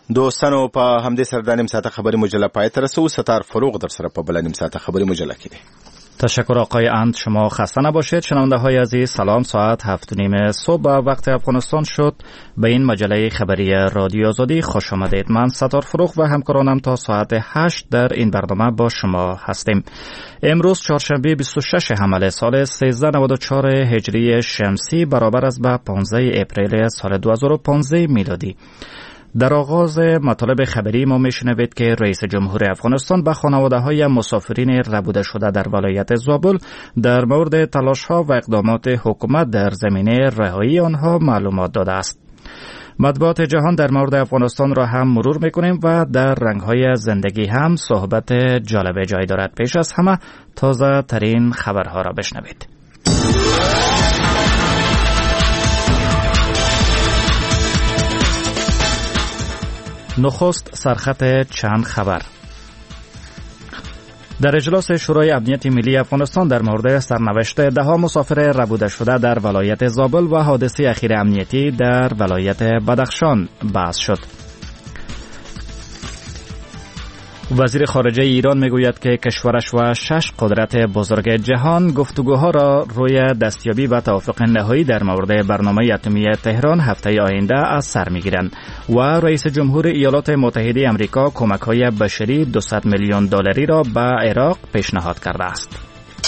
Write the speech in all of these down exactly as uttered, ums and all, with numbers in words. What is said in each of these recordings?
دوستانو په همدې سره د نیم ساعته خبري مجله پای ته رسو. ستار فروغ در سره په بل نیم ساعته خبري مجله کې دی. تشکر آقای اند، شما خسته نباشید. شنونده های عزیز سلام، ساعت هفت و نیم صبح وقت افغانستان شد. به این مجله خبری رادیو آزادی خوش آمدید. من ستار فروغ و همکارانم تا ساعت هشت در این برنامه با شما هستیم. امروز چهارشنبه بیست و شش حمل سال سیزده نود و چهار هجری شمسی برابر است به پانزده اپریل سال دو هزار و پانزده میلادی. در آغاز مطالب خبری ما میشنوید که رئیس جمهور افغانستان به خانواده های مسافرین ربوده شده در ولایت زابل در مورد تلاش ها و اقدامات حکومت در زمینه رهایی آنها معلومات داده است. مطبوعات جهان در مورد افغانستان را هم مرور میکنیم و در رنگهای زندگی هم صحبت جالب جای دارد. پیش از همه تازه ترین خبرها را بشنوید. نخست سرخط چند خبر. در اجلاس شورای امنیت ملی افغانستان در مورد سرنوشت ده ها مسافر ربوده شده در ولایت زابل و حادثه اخیر امنیتی در ولایت بدخشان بحث شد. وزیر خارجه ایران میگوید که کشورش و شش قدرت بزرگ جهان گفتگوها را روی دستیابی و توافق نهایی در مورد برنامه اتمی تهران هفته آینده از سر میگیرند و رئیس جمهور ایالات متحده آمریکا کمک‌های بشری دویست میلیون دلاری را به عراق پیشنهاد کرده است.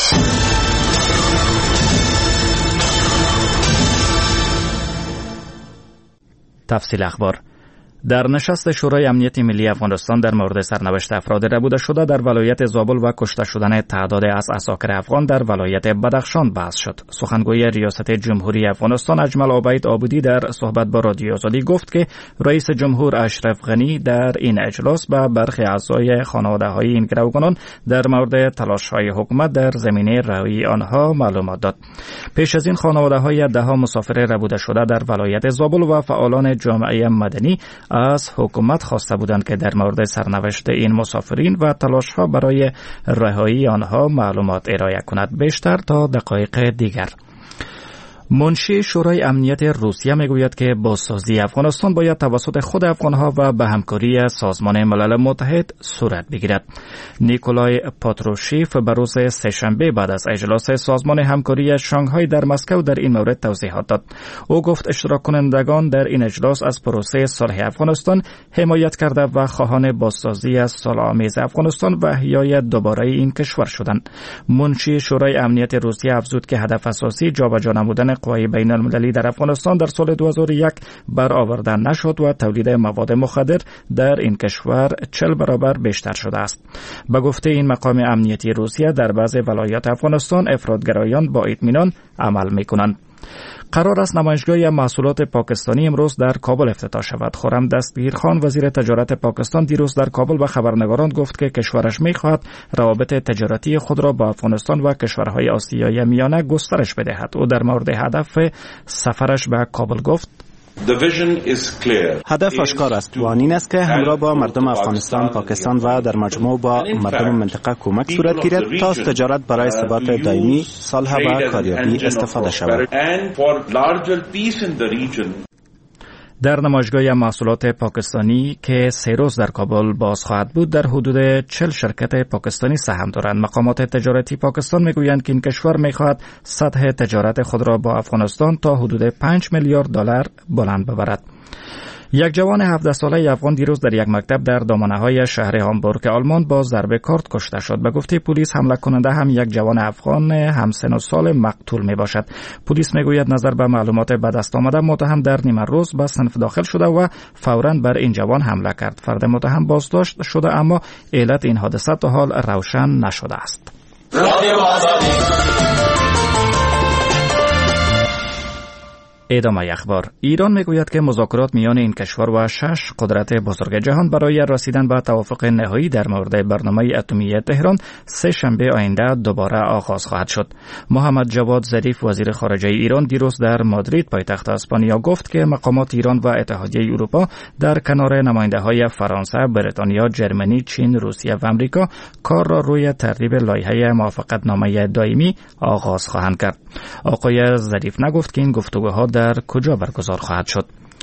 تفصیل اخبار. در نشست شورای امنیت ملی افغانستان در مورد سرنوشت افراد ربوده شده در ولایت زابل و کشته شدن تعداد از عساکر افغان در ولایت بدخشان بحث شد. سخنگوی ریاست جمهوری افغانستان اجمل عبید عابدی در صحبت با رادیو آزادی گفت که رئیس جمهور اشرف غنی در این اجلاس به برخی اعضای خانواده‌های این گروگانان در مورد تلاش‌های حکومت در زمینه رهایی آنها معلومات داد. پیش از این خانواده‌های ده ها مسافر ربوده شده در ولایت زابل و فعالان جامعه مدنی از حکومت خواسته بودند که در مورد سرنوشت این مسافرین و تلاش‌ها برای رهایی آنها معلومات ارائه کند. بیشتر تا دقایق دیگر. منشی شورای امنیت روسیه میگوید که بازسازی افغانستان باید توسط خود افغانها و به همکاری سازمان ملل متحد صورت بگیرد. نیکولای پاتروشیف به روز سه‌شنبه بعد از اجلاس سازمان همکاری شانگهای در مسکو در این مورد توضیحات داد. او گفت اشتراک کنندگان در این اجلاس از پروسه صلح افغانستان حمایت کرده و خواهان بازسازی از صلح‌آمیز افغانستان و احیای دوباره این کشور شدند. منشی شورای امنیت روسیه افزود که هدف اساسی جابجا نمودن قوای بین المللی در افغانستان در سال دو هزار و یک برآورده نشد و تولید مواد مخدر در این کشور چهل برابر بیشتر شده است. به گفته این مقام امنیتی روسیه در بعضی ولایات افغانستان افراطگرایان با اطمینان عمل می‌کنند. قرار است نمایشگاه محصولات پاکستانی امروز در کابل افتتاح شود. خرم دستگیرخان وزیر تجارت پاکستان دیروز در کابل به خبرنگاران گفت که کشورش می‌خواهد روابط تجارتی خود را با افغانستان و کشورهای آسیای میانه گسترش بدهد. او در مورد هدف سفرش به کابل گفت: هدف آشکار است و آن این است که همراه با مردم افغانستان، پاکستان و در مجموع با مردم منطقه کمک صورت گیرد تا از تجارت برای ثبات دائمی، صلح و کاریابی استفاده شود. در نمایشگاه محصولات پاکستانی که سه روز در کابل باز خواهد بود در حدود چهل شرکت پاکستانی سهم دارند. مقامات تجارتی پاکستان میگویند که این کشور میخواهد سطح تجارت خود را با افغانستان تا حدود پنج میلیارد دلار بلند ببرد. یک جوان هفده ساله افغان دیروز در یک مکتب در دامنه‌های شهر هامبورگ آلمان با ضربه کارد کشته شد. به گفته پلیس حمله کننده هم یک جوان افغان همسن و سال مقتول می باشد. پلیس میگوید نظر به معلومات به دست آمده متهم در نیمه روز به صنف داخل شده و فوراً بر این جوان حمله کرد. فرد متهم بازداشت شده اما علت این حادثه تا حال روشن نشده است. ادامه اخبار. ایران میگوید که مذاکرات میان این کشور و شش قدرت بزرگ جهان برای رسیدن به توافق نهایی در مورد برنامه اتمی تهران سه شنبه آینده دوباره آغاز خواهد شد. محمد جواد ظریف وزیر خارجه ایران دیروز در مادرید پایتخت اسپانیا گفت که مقامات ایران و اتحادیه اروپا در کنار نماینده‌های فرانسه، بریتانیا، جرمنی، چین، روسیه و آمریکا کار را روی ترتیب لایحه موافقتنامه دائمی آغاز خواهند کرد. آقای ظریف نگفت که این گفتگوها در کجا برگزار خواهد شد.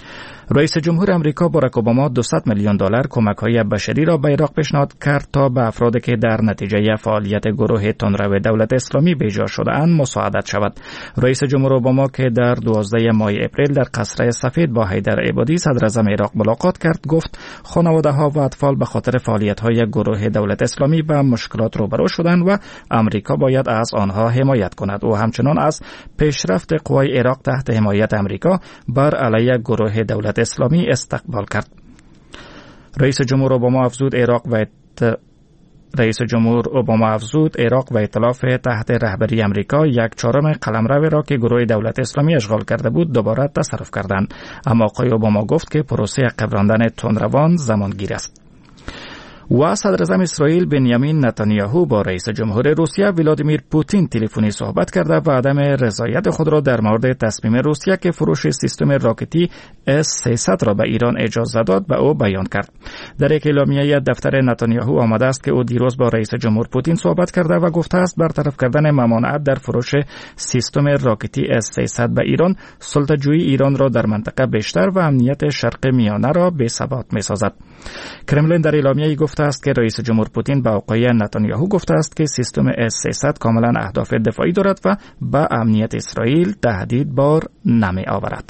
رئیس جمهور امریکا باراک اوباما دویست میلیون دلار کمک‌های بشری را به عراق پیشنهاد کرد تا به افرادی که در نتیجه فعالیت گروه تندرو دولت اسلامی بیجا شده‌اند مساعدت شود. رئیس جمهور اوباما که در دوازده ماه اپریل در قصر سفید با حیدر عبادی صدر اعظم عراق ملاقات کرد، گفت خانواده‌ها و اطفال به خاطر فعالیت‌های گروه دولت اسلامی به مشکلات روبرو شدند و امریکا باید از آنها حمایت کند. او همچنان از پیشرفت قوای عراق تحت حمایت امریکا بر علیه گروه دولت اسلامی استقبال کرد. رئیس جمهور اوباما افزود عراق و ات... رئیس جمهور اوباما افزود عراق و ائتلاف تحت رهبری امریکا یک چهارم قلمرو را که گروه دولت اسلامی اشغال کرده بود دوباره تصرف کردند. اما آقای اوباما گفت که پروسه قبراندن تندروان زمانگیر است. و صدر اعظم اسرائیل بنیامین نتانیاهو با رئیس جمهور روسیه ولادیمیر پوتین تلفنی صحبت کرده و عدم رضایت خود را در مورد تصمیم روسیه که فروش سیستم راکتی اس سیصد را به ایران اجازه داد به او بیان کرد. در یک اعلامیه دفتر نتانیاهو آمده است که او دیروز با رئیس جمهور پوتین صحبت کرده و گفته است برطرف کردن ممانعت در فروش سیستم راکتی اس سیصد به ایران سلطه‌جویی ایران را در منطقه بیشتر و امنیت شرق میانه را بی‌ثبات می‌سازد. کرملین در اعلامیه گفته است که رئیس جمهور پوتین به آقای نتانیاهو گفته است که سیستم اس سیصد کاملا اهداف دفاعی دارد و به امنیت اسرائیل تهدید بار نمی آورد.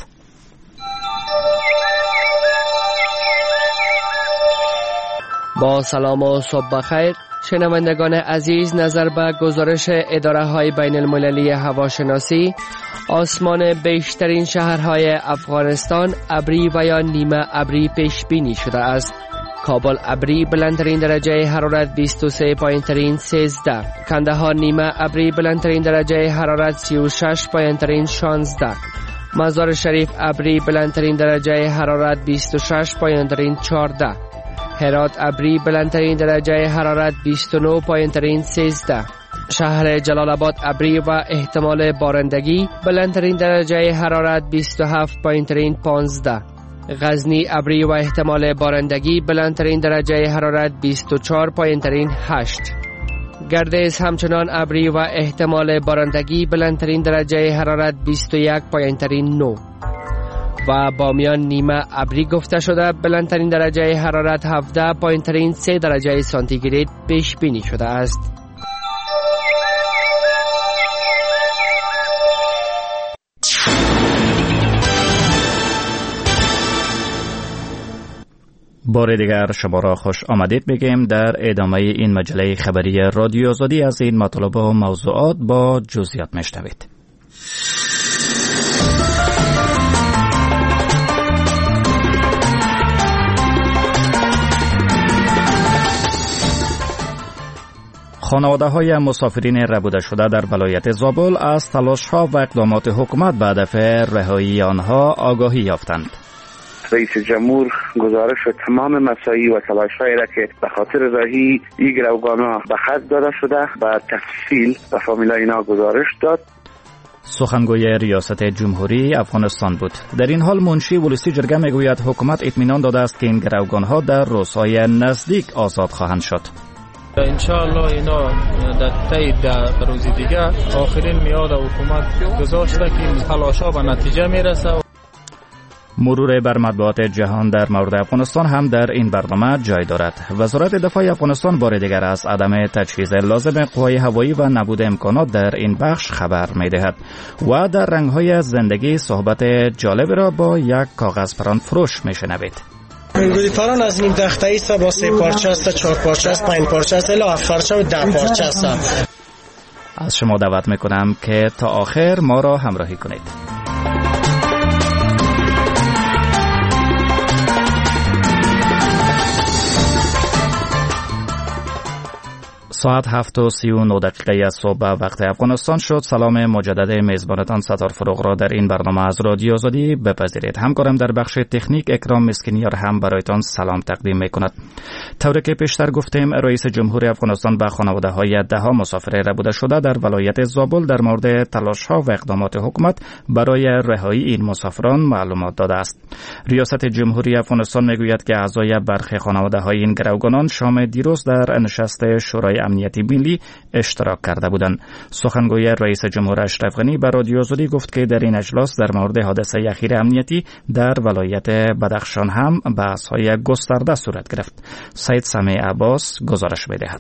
با سلام و صبح بخیر شنوندگان عزیز، نظر به گزارش اداره های بین المللی هواشناسی، آسمان بیشترین شهرهای افغانستان ابری و یا نیمه ابری پیش بینی شده است. کابل ابری بلندترین درجه حرارت بیست و سه پایین ترین سیزده، کندهار نیمه ابری بلندترین درجه حرارت سی و شش پایین ترین شانزده، مزار شریف ابری بلندترین درجه حرارت بیست و شش پایین ترین چهارده، هرات ابری بلندترین درجه حرارت بیست و نه پایین ترین سیزده، شهر جلال آباد ابری و احتمال بارندگی بلندترین درجه حرارت بیست و هفت پایین ترین پانزده، غزنی ابری و احتمال بارندگی بلندترین درجه حرارت بیست و چهار پایین ترین هشت، گردیز همچنان ابری و احتمال بارندگی بلندترین درجه حرارت بیست و یک پایین ترین نه و بامیان نیمه ابری گفته شده بلندترین درجه حرارت هفده پایین ترین سه درجه سانتیگراد پیش بینی شده است. بار دیگر شما را خوش آمدید میگیم در ادامه این مجله خبری رادیو آزادی. از این مطالب و موضوعات با جزئیات میشنوید. خانواده های مسافرین ربوده شده در ولایت زابل از تلاش ها و اقدامات حکومت به هدف رهایی آنها آگاهی یافتند. رئیس جمهور گزارش و تمام مساعی و تلاش‌هایی را که به خاطر رهایی این گروگان‌ها به خط داده شده و تفصیل به فامیلای اینا گزارش داد. سخنگوی ریاست جمهوری افغانستان بود. در این حال منشی ولسی جرگه میگوید حکومت اطمینان داده است که این گروگان‌ها در روزهای نزدیک آزاد خواهند شد. انشاءالله اینا در طی در روز دیگه آخرین میاد حکومت گذاشته که تلاش‌ها به نتیجه میرسه. مرور بر مطبوعات جهان در مورد افغانستان هم در این برنامه جای دارد. وزارت دفاع افغانستان بار دیگر از عدم تجهیز لازم قوای هوایی و نبود امکانات در این بخش خبر می‌دهد و در رنگ‌های زندگی صحبت جالب را با یک کاغذ پران فروش می‌شنوید. گوری پران از نیم دخته ایست با سه پارچه است، چهار پارچه است، پنج پارچه است، الا هفت پارچه و ده پارچه است. از شما دعوت می‌کنم که تا آخر ما را همراهی کنید. ساعت هفت و سی و نه دقیقه از صبح وقت افغانستان شد. سلام مجدد میزبانتان ستار فروغ را در این برنامه از رادیو آزادی بپذیرید. همکارم در بخش تکنیک اکرام مسکینیار هم برایتان سلام تقدیم میکند. طوری که پیشتر گفتیم رئیس جمهور افغانستان به خانواده های ده ها مسافر ربوده شده در ولایت زابل در مورد تلاش ها و اقدامات حکومت برای رهایی این مسافران معلومات داده است. ریاست جمهوری افغانستان میگوید که اعضای برخی خانواده های این گروگانان شام دیروز در نشست شورای امنیتی ملی اشتراک کرده بودند. سخنگوی رئیس جمهور اشرف غنی به رادیو آزادی گفت که در این اجلاس در مورد حادثه اخیر امنیتی در ولایت بدخشان هم بحث‌های گسترده صورت گرفت. سید سمیع عباس گزارش می‌دهد.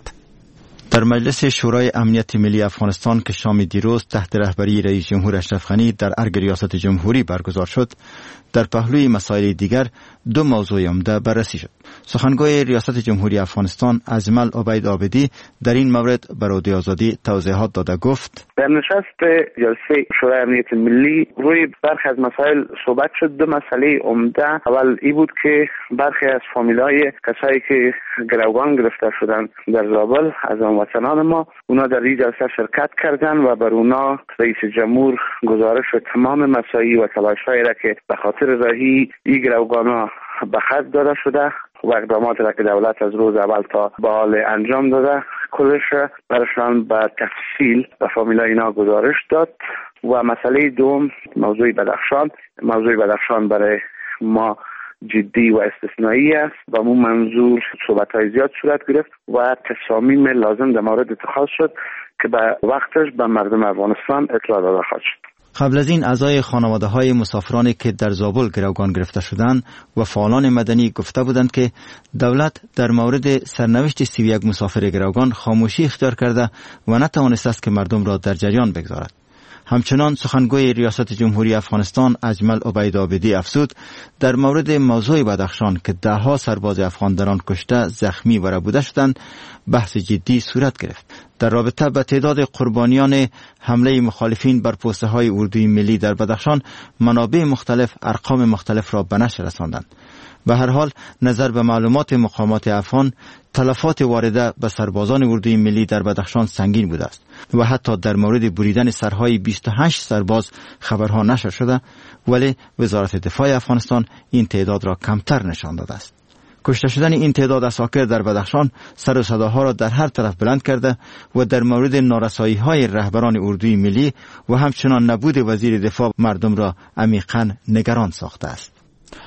در مجلس شورای امنیت ملی افغانستان که شام دیروز تحت رهبری رئیس جمهور اشرف غنی در ارگ ریاست جمهوری برگزار شد، در پهلوی مسائل دیگر دو موضوع عمده بررسی شد. سخنگوی ریاست جمهوری افغانستان اجمل عبید عابدی در این مورد به رادیو آزادی توضیحات داده گفت: در نشست جلسه شورای امنیت ملی روی برخی از مسائل صحبت شد. دو مسئله عمده اول ای بود که برخی از فامیلای کسایی که گروگان گرفته شدن در زابل از هموطنان ما، اونا در این جلسه شرکت کردن و بر اونا رئیس جمهور گزارش و تمام مساعی و تلاش‌هایی را که به خاطر رهایی این گروگانا به خط داده شده و اقدامات را که دولت از روز اول تا به حال انجام داده کلش برشان به تفصیل به فامیلای اینا گزارش داد. و مسئله دوم موضوع بدخشان. موضوع بدخشان برای ما جدی و استثنایی است و مو منظور صحبت‌های زیاد صورت گرفت و تصامیم لازم در مورد اتخاذ شد که به وقتش به مردم افغانستان اطلاع داده خواهد شد. قبل از این اعضای خانواده های مسافرانی که در زابل گروگان گرفته شدند و فعالان مدنی گفته بودند که دولت در مورد سرنوشت سی و یک مسافر گروگان خاموشی اختیار کرده و نتوانسته است که مردم را در جریان بگذارد. همچنان سخنگوی ریاست جمهوری افغانستان اجمل عبید عابدی افزود در مورد موضوع بدخشان که ده ها سرباز افغان در آن کشته، زخمی و ربوده شدند بحث جدی صورت گرفت. در رابطه با تعداد قربانیان حمله مخالفین بر پوسته های اردوی ملی در بدخشان منابع مختلف ارقام مختلف را به نشر رساندند. به هر حال نظر به معلومات مقامات افغان تلفات وارده به سربازان اردوی ملی در بدخشان سنگین بوده است و حتی در مورد بریدن سرهای بیست و هشت سرباز خبرها نشر شده، ولی وزارت دفاع افغانستان این تعداد را کمتر نشان داده است. کشته شدن این تعداد عساکر در بدخشان سر و صداها را در هر طرف بلند کرده و در مورد نارسایی های رهبران اردوی ملی و همچنان نبود وزیر دفاع مردم را عمیقاً نگران ساخته است.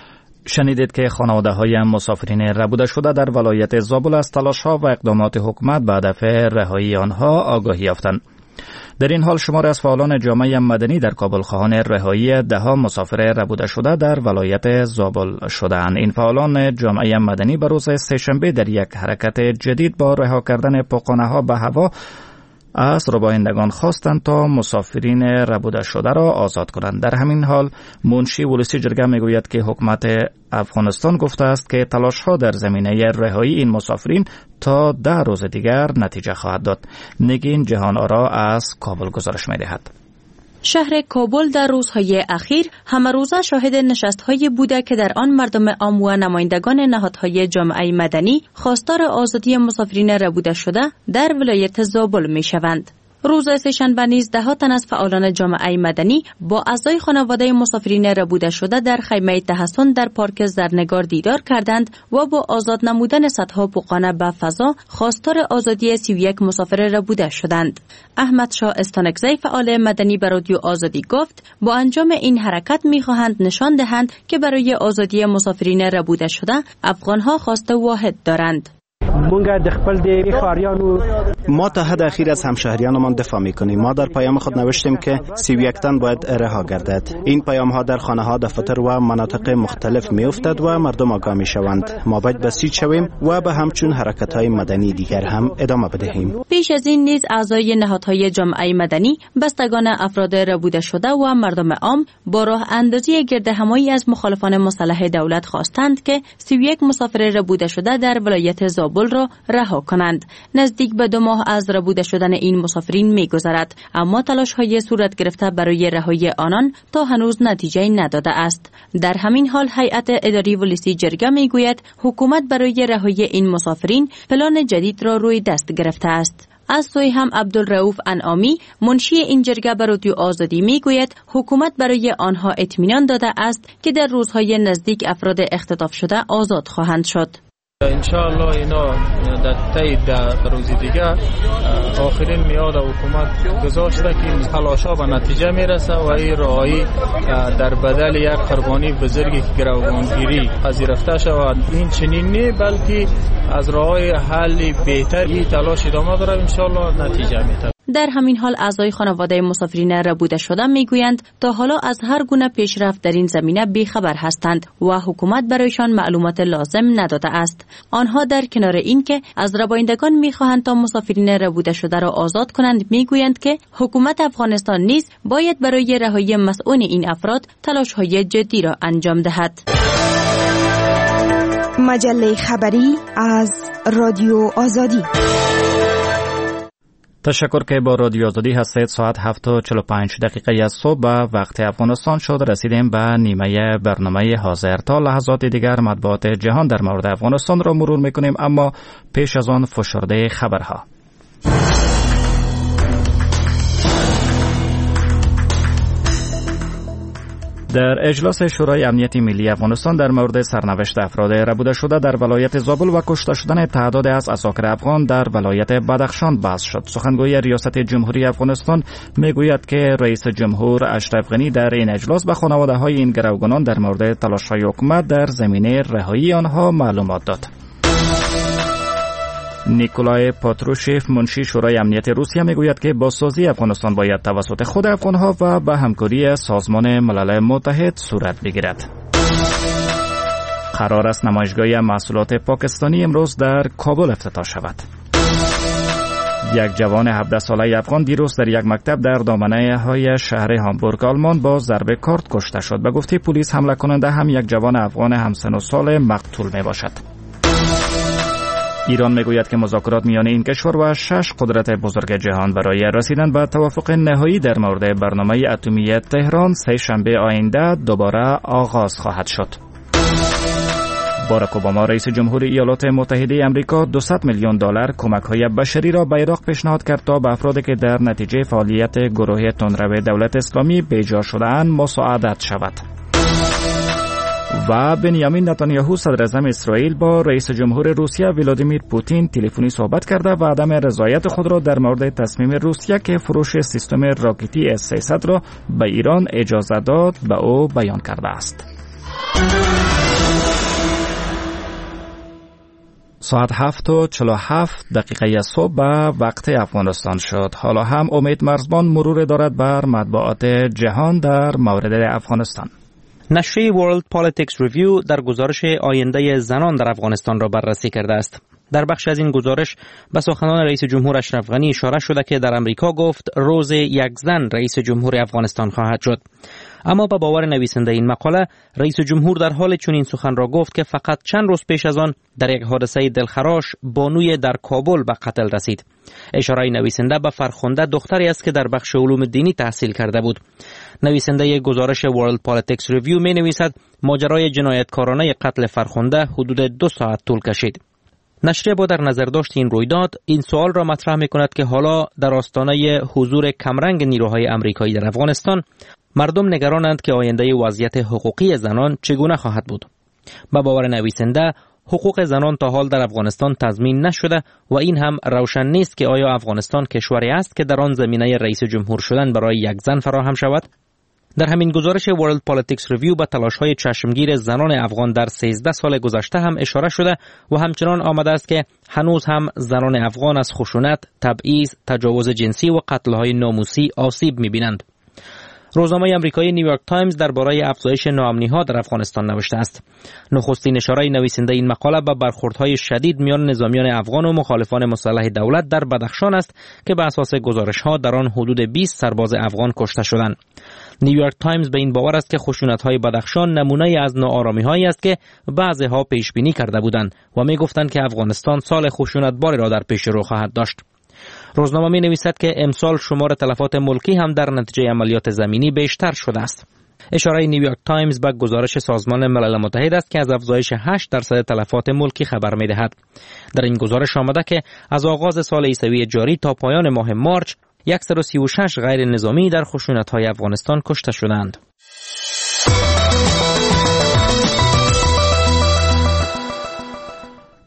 شنیدید که خانواده های مسافرین ربوده شده در ولایت زابل از تلاش ها و اقدامات حکومت به هدف رهایی آنها آگاهی یافتند. در این حال شماری از فعالان جامعه مدنی در کابل خواهان رهایی ده ها مسافر ربوده شده در ولایت زابل شدند. این فعالان جامعه مدنی به روز سه‌شنبه در یک حرکت جدید با رها کردن پاخانه ها به هوا از ربایندگان خواستند تا مسافرین ربوده شده را آزاد کنند. در همین حال منشی ولسی جرگه میگوید که حکومت افغانستان گفته است که تلاش ها در زمینه رهایی این مسافرین تا ده روز دیگر نتیجه خواهد داد. نگین جهان آرا از کابل گزارش می‌دهد. شهر کابل در روزهای اخیر همه روزه شاهد نشست‌هایی بوده که در آن مردم عام و نمایندگان نهادهای جامعه مدنی خواستار آزادی مسافرین ربوده شده در ولایت زابل می‌شوند. روز سه‌شنبه نیز ده ها تن از فعالان جامعه مدنی با اعضای خانواده مسافرین ربوده شده در خیمه تحسن در پارک زرنگار دیدار کردند و با آزاد نمودن صدها پوقانه به فضا خواستار آزادی سی و یک مسافر ربوده شدند. احمد شاه استانکزی فعال مدنی به رادیو آزادی گفت با انجام این حرکت می‌خواهند نشان دهند که برای آزادی مسافرین ربوده شده افغان‌ها خواست واحد دارند. ما تا حد اخیر از همشهریانمان دفاع میکنیم. ما در پیام خود نوشتیم که سی و یک تن باید رها گردد. این پیام ها در خانه ها، دفتر و مناطق مختلف می افتد و مردم آگاه می شوند. ما باید بسیج شویم و به همچون حرکت های مدنی دیگر هم ادامه بدهیم. پیش از این نیز اعضای نهادهای جامعه مدنی، بستگان افراد ربوده شده و مردم عام با راه اندازی گردهمایی از مخالفان مسلح دولت خواستند که سی و یک مسافر ربوده شده در ولایت زابل را رها کنند. نزدیک به دو ماه از ربوده شدن این مسافرین می‌گذرد، اما تلاش‌های صورت گرفته برای رهایی آنان تا هنوز نتیجه نداده است. در همین حال هیئت اداری ولسی جرگه می‌گوید حکومت برای رهایی این مسافرین پلان جدید را روی دست گرفته است. از سوی هم عبدالرؤوف انعامی منشی این جرگه به رادیو آزادی میگوید حکومت برای آنها اطمینان داده است که در روزهای نزدیک افراد اختطاف شده آزاد خواهند شد. انشاءالله اینا در طی در روز دیگه آخرین میاد حکومت گذاشته که تلاشا به نتیجه میرسه و این راهی در بدل یک قربانی بزرگی که گروگانگیری پذیرفته شود. این چنین نه، بلکه از راههای حل بهتری تلاش ادامه داره، انشاءالله نتیجه میده. در همین حال اعضای خانواده مسافرین ربوده شده میگویند تا حالا از هر گونه پیشرفت در این زمینه بیخبر هستند و حکومت برایشان معلومات لازم نداده است. آنها در کنار این که از ربایندگان میخواهند تا مسافرین ربوده شده را آزاد کنند، میگویند که حکومت افغانستان نیز باید برای رهایی مسئول این افراد تلاش‌های جدی را انجام دهد. مجله خبری از رادیو آزادی. تشکر که با رادیو آزادی هستید. ساعت هفت و چهل و پنج دقیقه از صبح به وقت افغانستان شد. رسیدیم به نیمه برنامه حاضر. تا لحظات دیگر مطبوعات جهان در مورد افغانستان را مرور میکنیم، اما پیش از آن فشرده خبرها. در اجلاس شورای امنیت ملی افغانستان در مورد سرنوشت افراد ربوده شده در ولایت زابل و کشته شدن تعداد از عساکر افغان در ولایت بدخشان بحث شد. سخنگوی ریاست جمهوری افغانستان میگوید که رئیس جمهور اشرف غنی در این اجلاس به خانواده‌های این گروگانان در مورد تلاش‌های حکومت در زمینه رهایی آنها معلومات داد. نیکولای پاتروشیف منشی شورای امنیت روسیه میگوید که بازسازی افغانستان باید توسط خود افغانها و به همکاری سازمان ملل متحد صورت بگیرد. قرار است نمایشگاه محصولات پاکستانی امروز در کابل افتتاح شود. یک جوان هفده ساله افغان دیروز در یک مکتب در دامنه های شهر هامبورگ آلمان با ضربه کارد کشته شد. به گفته پلیس حمله کننده هم یک جوان افغان همسن و سال مقتول می باشد. ایران میگوید که مذاکرات میان این کشور و شش قدرت بزرگ جهان برای رسیدن به توافق نهایی در مورد برنامه اتمی تهران سه شنبه آینده دوباره آغاز خواهد شد. باراک اوباما رئیس جمهور ایالات متحده آمریکا دویست میلیون دلار کمک‌های بشری را به عراق پیشنهاد کرد تا به افرادی که در نتیجه فعالیت گروه تندرو دولت اسلامی بیجا شده‌اند مساعدت شود. و بنیامین نتانیاهو صدر اعظم اسرائیل با رئیس جمهور روسیه ولادیمیر پوتین تلفنی صحبت کرده و عدم رضایت خود را در مورد تصمیم روسیه که فروش سیستم راکتی اس سیصد را به ایران اجازه داد به او بیان کرده است. ساعت هفت و چهل و هفت دقیقه صبح به وقت افغانستان شد. حالا هم امید مرزبان مرور دارد بر مطبوعات جهان در مورد افغانستان. نشریه World Politics Review در گزارش آینده زنان در افغانستان را بررسی کرده است. در بخش از این گزارش به سخنان رئیس جمهور اشرف غنی اشاره شده که در امریکا گفت روز یک زن رئیس جمهور افغانستان خواهد شد. اما به باور نویسنده این مقاله، رئیس جمهور در حال چنین سخن را گفت که فقط چند روز پیش از آن در یک حادثه دلخراش بانوی در کابل به قتل رسید. اشاره نویسنده به فرخنده دختری است که در بخش علوم دینی تحصیل کرده بود. نویسنده گزارش World Politics Review می نویسد ماجرای جنایتکارانه قتل فرخنده حدود دو ساعت طول کشید. نشریه با در نظر داشت این رویداد این سوال را مطرح می کند که حالا در آستانه حضور کمرنگ نیروهای آمریکایی در افغانستان مردم نگرانند که آینده وضعیت حقوقی زنان چگونه خواهد بود. با باور نویسنده حقوق زنان تا حال در افغانستان تضمین نشده و این هم روشن نیست که آیا افغانستان کشوری است که در آن زمینه رئیس جمهور شدن برای یک زن فراهم شود. در همین گزارش World Politics Review به تلاش‌های چشمگیر زنان افغان در سیزده سال گذشته هم اشاره شده و همچنان آمده است که هنوز هم زنان افغان از خشونت، تبعیض، تجاوز جنسی و قتل‌های ناموسی آسیب می‌بینند. روزنامه آمریکایی نیویورک تایمز درباره افزایش ناامنی‌ها در افغانستان نوشته است. نخستین اشاره نویسنده این مقاله به برخوردهای شدید میان نظامیان افغان و مخالفان مسلح دولت در بدخشان است که به اساس گزارش‌ها در آن حدود بیست سرباز افغان کشته شدند. نیویورک تایمز به این باور است که خشونت‌های بدخشان نمونه از ناآرامی‌هایی است که بعضی‌ها پیش بینی کرده بودند و می‌گفتند که افغانستان سال خشونت‌باری را در پیش رو خواهد داشت. روزنامه می نویسد که امسال شمار تلفات ملکی هم در نتیجه عملیات زمینی بیشتر شده است. اشاره نیویورک تایمز به گزارش سازمان ملل متحد است که از افزایش هشت درصد تلفات ملکی خبر می دهد. در این گزارش آمده که از آغاز سال عیسوی جاری تا پایان ماه مارچ صد و سی و شش غیر نظامی در خشونت‌های افغانستان کشته شدند.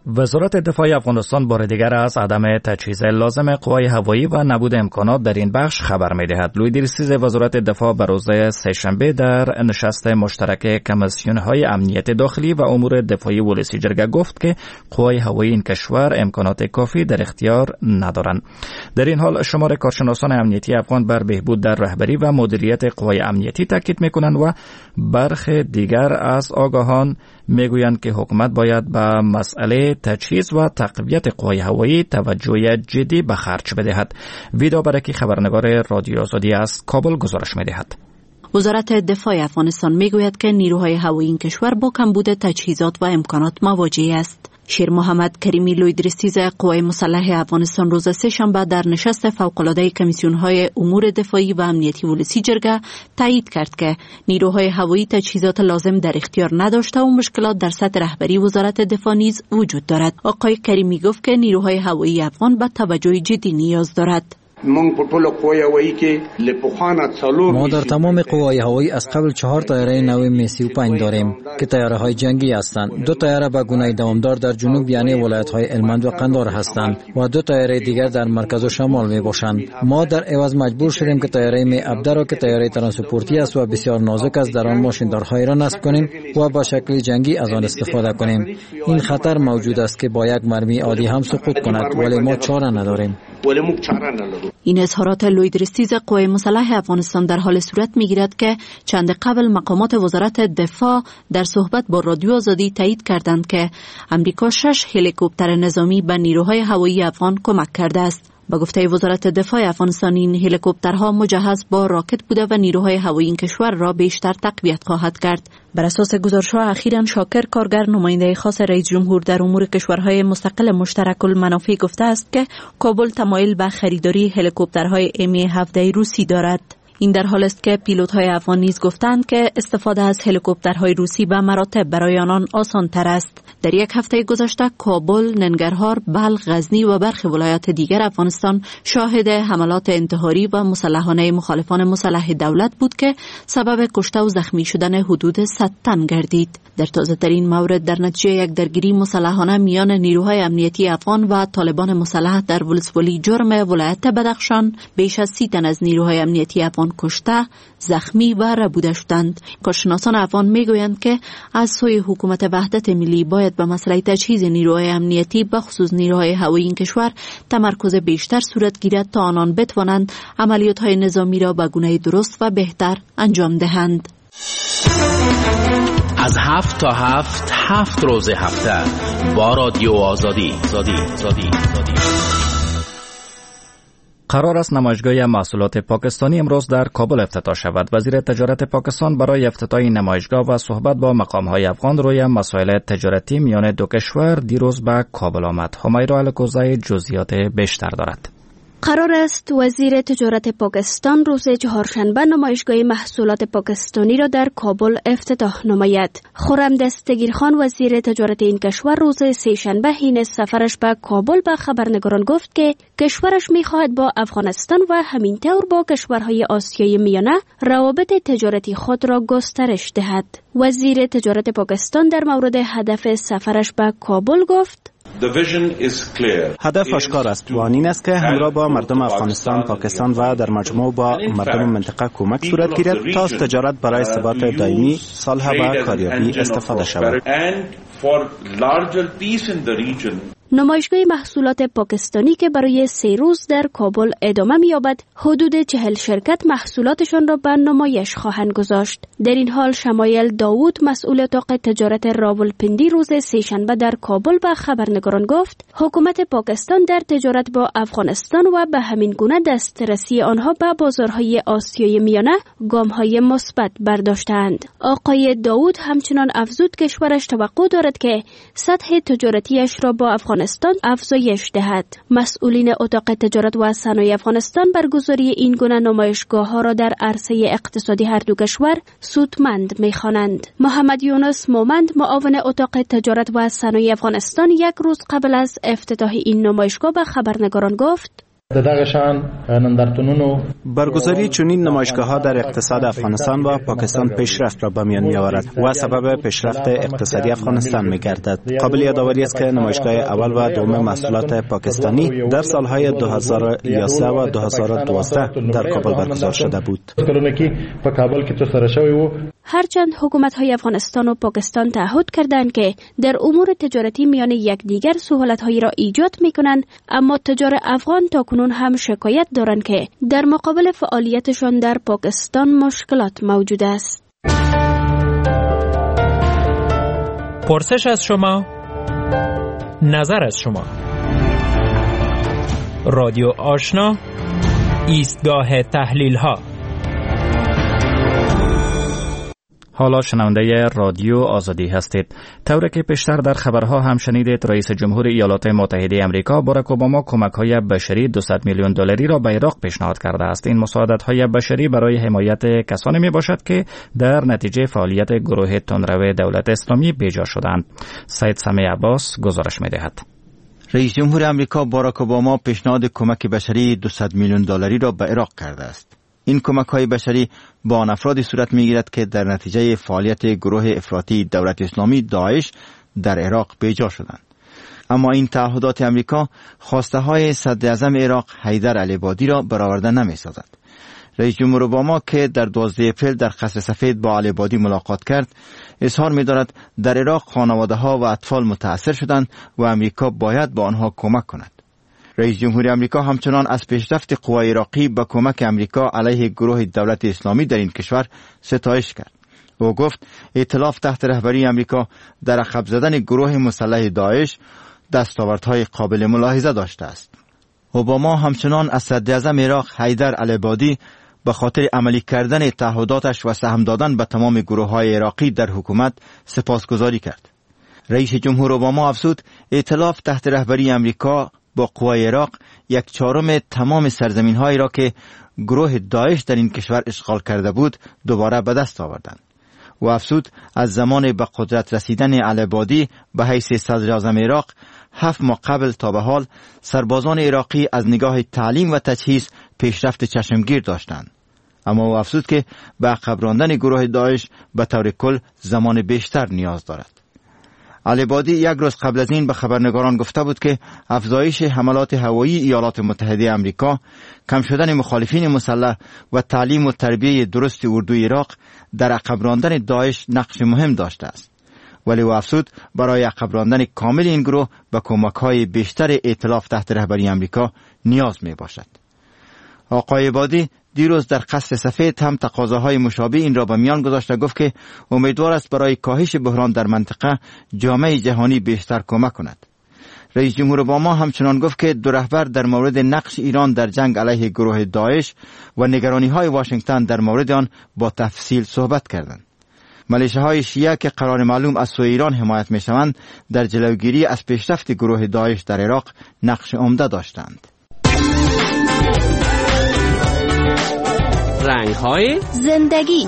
وزارت دفاع افغانستان بار دیگر از عدم تجهیز لازم قوای هوایی و نبود امکانات در این بخش خبر می‌دهد. لوی دیرسیز وزارت دفاع بر روز سه‌شنبه در نشست مشترک کمیسیون‌های امنیت داخلی و امور دفاعی ولسی جرگه گفت که قوای هوایی این کشور امکانات کافی در اختیار ندارند. در این حال شمار کارشناسان امنیتی افغان بر بهبود در رهبری و مدیریت قوای امنیتی تاکید می‌کنند و برخی دیگر از آگاهان میگویند که حکومت باید به مسئله تجهیز و تقویت قوای هوایی توجه جدی به خرج بدهد. ویدا برکی خبرنگار رادیو آزادی از کابل گزارش می‌دهد. وزارت دفاع افغانستان میگوید که نیروهای هوایی این کشور با کمبود تجهیزات و امکانات مواجه است. شیر محمد کریمی لوی درستیز قوای مسلح افغانستان روز سه‌شنبه در نشست فوق‌العاده کمیسیون‌های امور دفاعی و امنیتی ولسی جرگه تایید کرد که نیروهای هوایی تجهیزات لازم در اختیار نداشته و مشکلات در سطح رهبری وزارت دفاع نیز وجود دارد. آقای کریمی گفت که نیروهای هوایی افغان به توجه جدی نیاز دارد. ما در تمام قوای هوایی از قبل چهار طیاره نو می سی و پنج داریم که طیاره های جنگی هستند. دو طیاره به گونه دوامدار در جنوب یعنی ولایت های هلمند و قندهار هستند و دو طیاره دیگر در مرکز و شمال می باشند. ما در عوض مجبور شدیم که طیاره می ابدر را که طیاره ترانسپورتی است و بسیار نازک است در آن ماشیندارهای را نصب کنیم و با شکل جنگی از آن استفاده کنیم. این خطر موجود است که با یک مرمی عادی هم سقوط کند ولی ما چاره نداریم. این اظهارات لوی درستیز قوای مسلح افغانستان در حال صورت میگیرد که چند قبل مقامات وزارت دفاع در صحبت با رادیو آزادی تایید کردند که امریکا شش هلیکوپتر نظامی به نیروهای هوایی افغان کمک کرده است. با گفته وزارت دفاع افغانستان این هلیکوپترها مجهز با راکت بوده و نیروهای هوایی این کشور را بیشتر تقویت خواهد کرد. بر اساس گزارش‌ها اخیراً شاکر کارگر نماینده خاص رئیس جمهور در امور کشورهای مستقل مشترک المنافع گفته است که کابل تمایل به خریداری هلیکوپترهای ام هفده روسی دارد. این در حال است که پیلوت‌های افغان نیز گفتند که استفاده از هلیکوپترهای روسی به مراتب برای آنان آسان‌تر است. در یک هفته گذشته کابل، ننگرهار، بلخ، غزنی و برخی ولایات دیگر افغانستان شاهد حملات انتحاری و مسلحانه مخالفان مسلح دولت بود که سبب کشته و زخمی شدن حدود صد تن گردید. در تازه‌ترین مورد در نتیجه یک درگیری مسلحانه میان نیروهای امنیتی افغان و طالبان مسلح در ولسوالی جرم ولایت بدخشان بیش از سی تن از نیروهای امنیتی افغان کشته، زخمی و ربوده شدند. کارشناسان افغان میگویند که از سوی حکومت وحدت ملی باید به مسئله تجهیز نیروهای امنیتی به خصوص نیروهای هوایی این کشور تمرکز بیشتر صورت گیرد تا آنان بتوانند عملیات‌های نظامی را به گونه درست و بهتر انجام دهند. از هفت تا هفت هفت روز هفته با رادیو آزادی زادی زادی زادی. قرار است نمایشگاه محصولات پاکستانی امروز در کابل افتتاح شود. وزیر تجارت پاکستان برای افتتاح این نمایشگاه و صحبت با مقام‌های افغان روی مسائل تجارتی میان دو کشور دیروز به کابل آمد. همیرا الکوزای جزئیات بیشتر دارد. قرار است وزیر تجارت پاکستان روز چهارشنبه نمایشگاه محصولات پاکستانی را در کابل افتتاح نماید. خرم دستگیرخان وزیر تجارت این کشور روز سه‌شنبه حین سفرش به کابل به خبرنگاران گفت که کشورش می‌خواهد با افغانستان و همینطور با کشورهای آسیای میانه روابط تجارتی خود را گسترش دهد. وزیر تجارت پاکستان در مورد هدف سفرش به کابل گفت: هدف آشکار است و آن این است که همراه با مردم افغانستان، پاکستان و در مجموع با مردم منطقه کمک صورت گیرد تا از تجارت برای ثبات دائمی، صلح و کاریابی استفاده شود. نمایشگاه محصولات پاکستانی که برای سه روز در کابل ادامه می‌یابد، حدود چهل شرکت محصولاتشان را به نمایش خواهند گذاشت. در این حال شمایل داوود مسئول اتاق تجارت راولپندی روز سه‌شنبه در کابل به خبرنگاران گفت حکومت پاکستان در تجارت با افغانستان و به همین گونه دسترسی آنها به بازارهای آسیای میانه گام‌های مثبت برداشتند. آقای داوود همچنان افزود کشورش توقع دارد که سطح تجارتیش را با افغانستان افزایش دهد. مسئولین اتاق تجارت و صنایع افغانستان برگزاری این گونه نمایشگاه‌ها را در عرصه اقتصادی هر دو کشور سودمند می‌خوانند. محمد یونس مومند معاون اتاق تجارت و صنایع افغانستان یک روز قبل از افتتاح این نمایشگاه به خبرنگاران گفت: برگزاری چنین نمایشگاه‌ها در اقتصاد افغانستان و پاکستان پیشرفت را به میان می‌آورد و سبب پیشرفت اقتصادی افغانستان می‌گردد. قابل یادآوری است که نمایشگاه اول و دوم محصولات پاکستانی در سالهای دو هزار و یازده و دو هزار و دوازده در کابل برگزار شده بود. هرچند حکومت‌های افغانستان و پاکستان تعهد کردند که در امور تجارتی میان یکدیگر سهولت‌هایی را ایجاد می‌کنند، اما تجار افغان تاکنون هم شکایت دارند که در مقابل فعالیتشان در پاکستان مشکلات موجود است. پرسش از شما، نظر از شما. رادیو آشنا، ایستگاه تحلیل ها. حالا شنونده رادیو آزادی هستید. طوری که پیشتر در خبرها هم شنیدید، رئیس جمهور ایالات متحده آمریکا باراک اوباما کمک‌های بشری دویست میلیون دلاری را به عراق پیشنهاد کرده است. این مساعدت‌های بشری برای حمایت کسانی میباشد که در نتیجه فعالیت گروه تندرو دولت اسلامی بیجا شدند. سید سمیع عباس گزارش می‌دهد. رئیس جمهور آمریکا باراک اوباما پیشنهاد کمک بشری دویست میلیون دلاری را به عراق کرده است. این کمک‌های بشری با آن افرادی صورت می‌گیرد که در نتیجه فعالیت گروه افراطی دولت اسلامی داعش در عراق بیجا شدند. اما این تعهدات آمریکا خواسته‌های صدراعظم عراق حیدر العبادی را برآورده نمی‌سازد. رئیس جمهور اوباما که در دوازده اپریل در قصر سفید با العبادی ملاقات کرد، اظهار می‌دارد در عراق خانواده‌ها و اطفال متاثر شدند و آمریکا باید با آنها کمک کند. رئیس جمهور آمریکا همچنان از پیشرفت قوای عراقی به کمک آمریکا علیه گروه دولت اسلامی در این کشور ستایش کرد. او گفت ائتلاف تحت رهبری آمریکا در عقب زدن گروه مسلح داعش دستاوردهای قابل ملاحظه داشته است. اوباما همچنان از صدراعظم عراق حیدر العبادی به خاطر عملی کردن تعهداتش و سهم دادن به تمام گروه‌های عراقی در حکومت سپاسگزاری کرد. رئیس جمهور اوباما افزود ائتلاف تحت رهبری آمریکا با قوای عراق یک چهارم تمام سرزمین‌هایی را که گروه داعش در این کشور اشغال کرده بود دوباره به دست آوردند. و افزود از زمان به قدرت رسیدن العبادی به حیث صدراعظم عراق هفت ماه قبل تا به حال سربازان عراقی از نگاه تعلیم و تجهیز پیشرفت چشمگیر داشتند. اما او افزود که به عقب راندن گروه داعش به طور کل زمان بیشتر نیاز دارد. العبادی یک روز قبل از این به خبرنگاران گفته بود که افزایش حملات هوایی ایالات متحده آمریکا، کم شدن مخالفین مسلح و تعلیم و تربیت درست اردوی عراق در عقب راندن داعش نقش مهم داشته است. ولی او افزود برای عقب راندن کامل این گروه به کمک‌های بیشتر ائتلاف تحت رهبری آمریکا نیاز می باشد. آقای عبادی دیروز در قصر سفید هم تقاضاهای مشابه این را به میان گذاشت و گفت که امیدوار است برای کاهش بحران در منطقه جامعه جهانی بیشتر کمک کند. رئیس جمهور اوباما همچنان گفت که دو رهبر در مورد نقش ایران در جنگ علیه گروه داعش و نگرانی‌های واشنگتن در مورد آن با تفصیل صحبت کردند. ملیشه‌های شیعه که قرار معلوم از سوی ایران حمایت می‌شوند در جلوگیری از پیشرفت گروه داعش در عراق نقش عمده داشتند. رنگ‌های زندگی.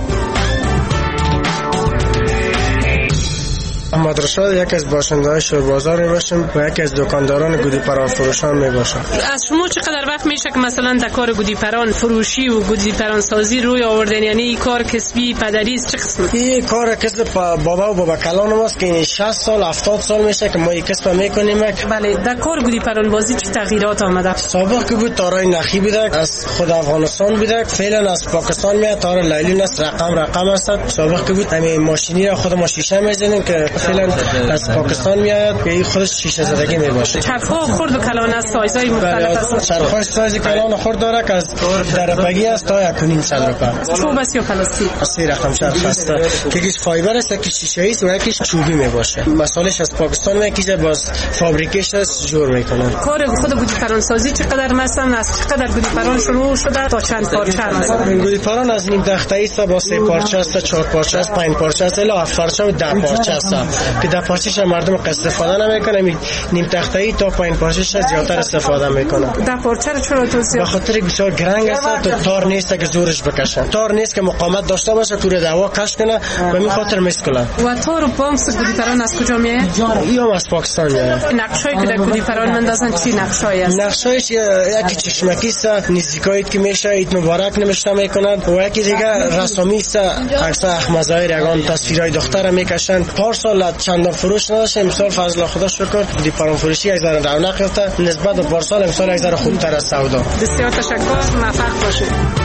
محمد رشاد یک از باشنده‌های شوربازار میباشم و یک از دکانداران گودی پران فروشان میباشم. از شما چقدر وقت میشه که مثلا در کار گودی پران فروشی و گودی پران سازی روی آوردن؟ یعنی این کار کسبی پدری است چه قسم؟ این کار کسب بابا و بابا کلان ماست که این شصت سال هفتاد سال میشه که ما این کسب میکنیم. بله. در کار گودی پران بازی چه تغییرات آمده؟ سابق که بود تارای نخی بوده، از خود افغانستان بوده، فعلا از پاکستان میاد. تار لیلون است، رقم رقم است. سابق که بود همین ماشینی را خود ما شیشه میزنیم که فعلا از پاکستان میاد که خودش شیشه زدگی میباشه. چرخ‌ها خرد و کلان است، سایزهای مختلف است. چرخ‌ها سایز کلان خرد داره که از درپگی است تا یک و نیم صد روپیه. چوب است یا پلاستیک؟ سه رقم چرخ است که یکیش فایبر است، یکیش شیشه است و یکیش چوبی میباشه. مسالش از پاکستان میاد که باز فابریکیش است جور میکنن. کار خود گودی پران سازی چقدر مثلا از چقدر گودی پران شروع شده تا چند پارچه است؟ گودی پران از نیم تخته است با سه پارچه است، چهار پارچه است، پنج پارچه است، الی هفت پارچه و ده پارچه است. که در پارچش مردم استفاده نمیکنه، نیم تخته‌ای تا پایین پارچش زیادتر استفاده میکنه. در پارچه چرا توصیه؟ به خاطر بسیار گرنگ است، تو تار نیست که زورش بکشه، تار نیست که مقاومت داشته باشه پور دوا کش کنه، به این خاطر میسکله. و تار و بانکس گودیپران از کجا میاد؟ یا از پاکستان میاد. نقشه‌ای که در گودیپران مندازن چی نقشه‌ای است؟ نقشه‌اش یکی چشمکی است، نزدیکایی که میشه ایت مبارک نمیشته میکنن، و یکی دیگه رسامی است، عکس احمدزاهر یگان تصویرای دختر میکشن. پارسال چند فروش نداشت، امسال فضل خدا شکر گودیپران فروشی یک ذره رونق یافته، نسبت به پارسال امسال یک ذره خوبتر از سودا. بسیار تشکر، موفق باشید.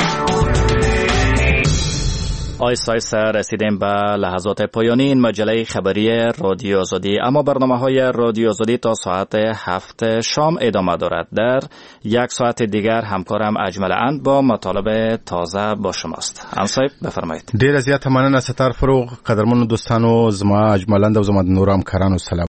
آیسته آیسته رسیدیم به لحظات پایانی این مجله خبری رادیو آزادی، اما برنامه های رادیو آزادی تا ساعت هفت شام ادامه دارد. در یک ساعت دیگر همکارم اجمل اند با مطالب تازه با شماست. همسایب بفرمایید. ډیر زیات مننه ستار فروغ. قدرمن دوستانو، زما اجمل اند او زما نور همکارانو سلام.